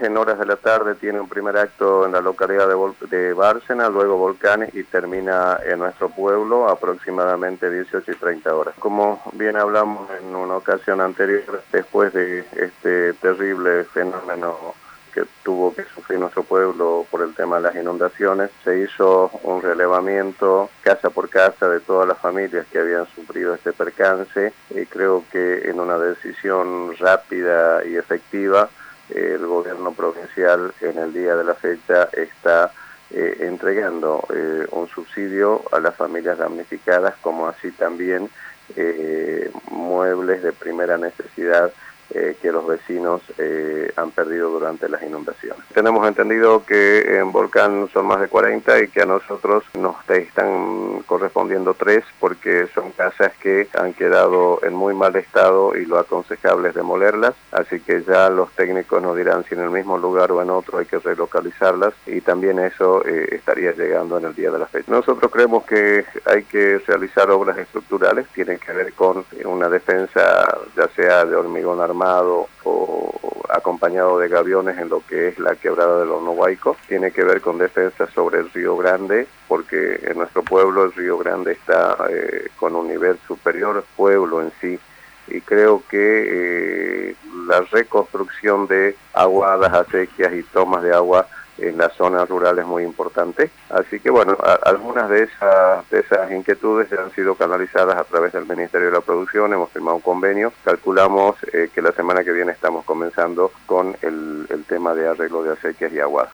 En horas de la tarde tiene un primer acto en la localidad de Bárcena, luego Volcanes y termina en nuestro pueblo aproximadamente 18:30 horas. Como bien hablamos en una ocasión anterior, después de este terrible fenómeno que tuvo que sufrir nuestro pueblo por el tema de las inundaciones, se hizo un relevamiento casa por casa de todas las familias que habían sufrido este percance y creo que en una decisión rápida y efectiva el gobierno provincial en el día de la fecha está entregando un subsidio a las familias damnificadas, como así también muebles de primera necesidad que los vecinos han perdido durante las inundaciones. Tenemos entendido que en Volcán son más de 40 y que a nosotros nos están correspondiendo 3 porque son casas que han quedado en muy mal estado y lo aconsejable es demolerlas, así que ya los técnicos nos dirán si en el mismo lugar o en otro hay que relocalizarlas y también eso estaría llegando en el día de la fecha. Nosotros creemos que hay que realizar obras estructurales, tienen que ver con una defensa ya sea de hormigón armado o acompañado de gaviones en lo que es la quebrada del Horno Huayco. Tiene que ver con defensa sobre el Río Grande, porque en nuestro pueblo el Río Grande está con un nivel superior al pueblo en sí, y creo que la reconstrucción de aguadas, acequias y tomas de agua en las zonas rurales es muy importante. Así que bueno, algunas de esas inquietudes ya han sido canalizadas a través del Ministerio de la Producción, hemos firmado un convenio, calculamos que la semana que viene estamos comenzando con el tema de arreglo de acequias y aguas.